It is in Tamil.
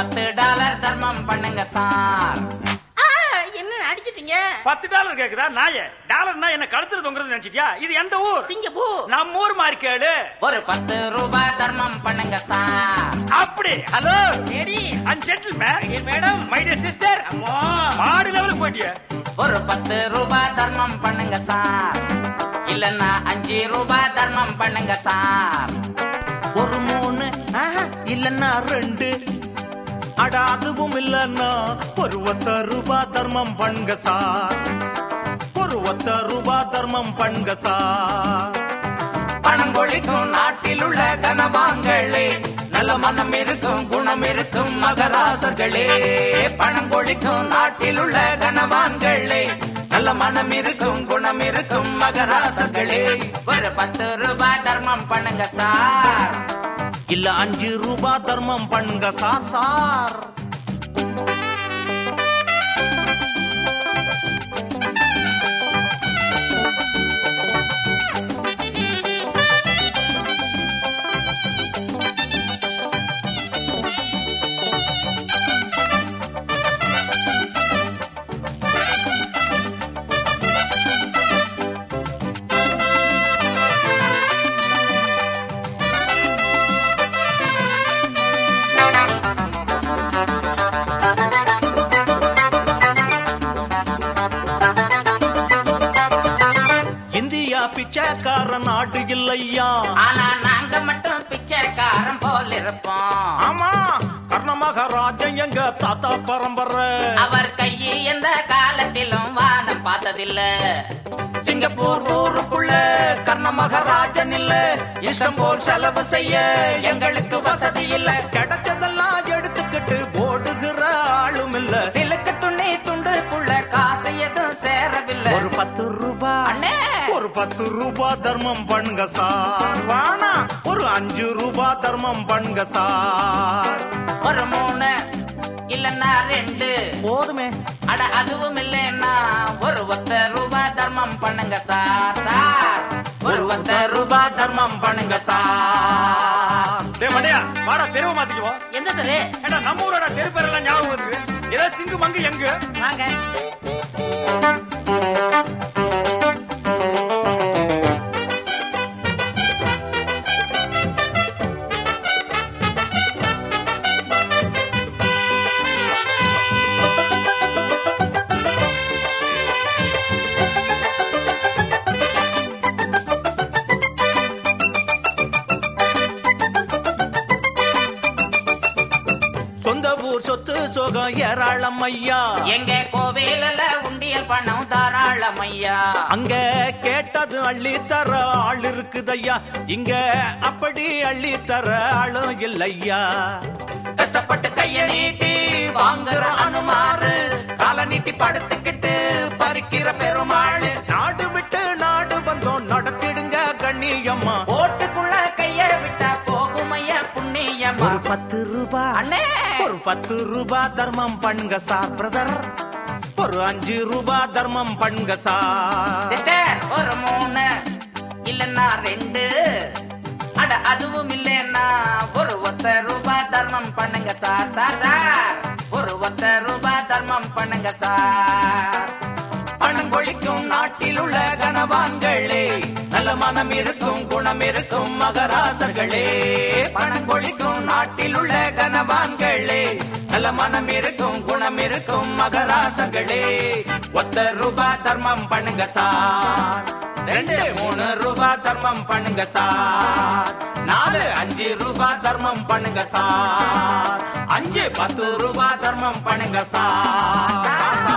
$10 தர்மம் பண்ணுங்க சார். என்ன அடிச்சிட்டீங்க? $10 கேக்குதா? நாயே டாலர்னா என்ன கழுத்துல தொங்குறது நினைச்சிட்டியா? இது எந்த ஊர்? சிங்கப்பூர். நம்ம ஊர் மாதிரி கேளு. ஒரு $10 தர்மம் பண்ணுங்க சார். அப்படி. Hello ladies and gentleman, madam, my dear sister. அம்மா மாடு லெவலுக்கு போயிட்டிய. ஒரு $10 தர்மம் பண்ணுங்க சார். இல்லன்னா $5 தர்மம் பண்ணுங்க சார். ஒரு 3 இல்லன்னா 2, அட அதுவும் இல்லன்னா ஒரு $10 தர்மம் பண்ணுங்க சார். ஒரு $10 தர்மம் பண்ணுங்க சார். பணம் கொழிக்கும் நாட்டில் உள்ள கனவான்களே, நல்ல மனம் இருக்கும் குணம் இருக்கும் மகராசர்களே. பணம் கொழிக்கும் நாட்டில் உள்ள கனவான்களே, நல்ல மனம் இருக்கும் குணம் இருக்கும் மகராசர்களே. ஒரு $10 தர்மம் பண்ணுங்க சார். இல்ல $5 தர்மம் பண்ணுங்க சார். சார் பிச்சைக்கார நாடு இல்லையா, ஆனா நாங்க மட்டும் பிச்சைக்காரன் போல் இருப்போம். ஆமா கர்ணமகாராஜன் எங்க தாத்தா பரம்பரை. அவர் கையை எந்த காலத்திலும் வானம் பார்த்ததில்ல. சிங்கப்பூர் ஊருக்குள்ள கர்ணமகாராஜன் இல்ல, இஷ்டம் போல் செலவு செய்ய எங்களுக்கு வசதி இல்ல. கிடைச்சதெல்லாம் எடுத்துக்கிட்டு ஓடுகிற ஆளும் இல்ல. சிலுக்கு துணி துண்டுக்குள்ள காசு எதுவும் சேரவில்லை. ஒரு $10 அண்ணே, ஒரு $10 தர்மம் பண்ணுங்க சார். வானா ஒரு $5 தர்மம் பண்ணுங்க சார். ஒரு 3 இல்லன்னா 2 போதுமே. அட அதுவும் இல்லைன்னா ஒரு $10 தர்மம் பண்ணுங்க சார். சார் ஒரு $10 தர்மம் பண்ணுங்க சார். டேய் மண்டையா, வாடா தெருவை மாத்திக்குவோம். எந்த தெரு? ஏடா நம்ம ஊரோட தெரு பேரெல்லாம் ஞாபகம் வருது. ஏதோ சிங்கு மங்கு எங்க? வாங்க. சொத்து சோகம் ஏராளம் ஐயா. எங்க கோவில உண்டியல் பணம் தாராளம் ஐயா. அங்க கேட்டது அள்ளி தர ஆள் இருக்குதையா, இங்க அப்படி அள்ளி தர ஆளும் இல்லையா. கஷ்டப்பட்டு கைய நீட்டி வாங்குற அனுமாரு, கால நீட்டி படுத்துக்கிட்டு பறிக்கிற பெருமாள். நாடு விட்டு நாடு வந்தோம் நடத்திடுங்க கண்ணியம்மா. ஓட்டுக்குள்ள கைய விட்டா போகும் ஐயா புண்ணியம்மா. ஒரு $10 அண்ணே, ஒரு $10 தர்மம் பண்ணுங்க சார். பிரதர் ஒரு $5 தர்மம் பண்ணுங்க சார். சிஸ்டர் ஒரு 3 இல்லன்னா 2, அட அதுவும் இல்லைன்னா ஒரு $10 தர்மம் பண்ணுங்க சார். சார் சார் ஒரு $10 தர்மம் பண்ணுங்க சார். பணம் கொழிக்கும் நாட்டில் உள்ள கனவான்களே, நல்ல மனம் இருக்கும் குணம் இருக்கும் மகராசர்களே. பணம் கொழிக்கும் நாட்டில் உள்ள கனவான்களே, நல்ல மனம் இருக்கும் குணம் இருக்கும் மகராசர்களே. $10 தர்மம் பண்ணுங்க சார். 2 3 தர்மம் பண்ணுங்க சார். 4 5 தர்மம் பண்ணுங்க சார். 5 10 தர்மம் பண்ணுங்க சார்.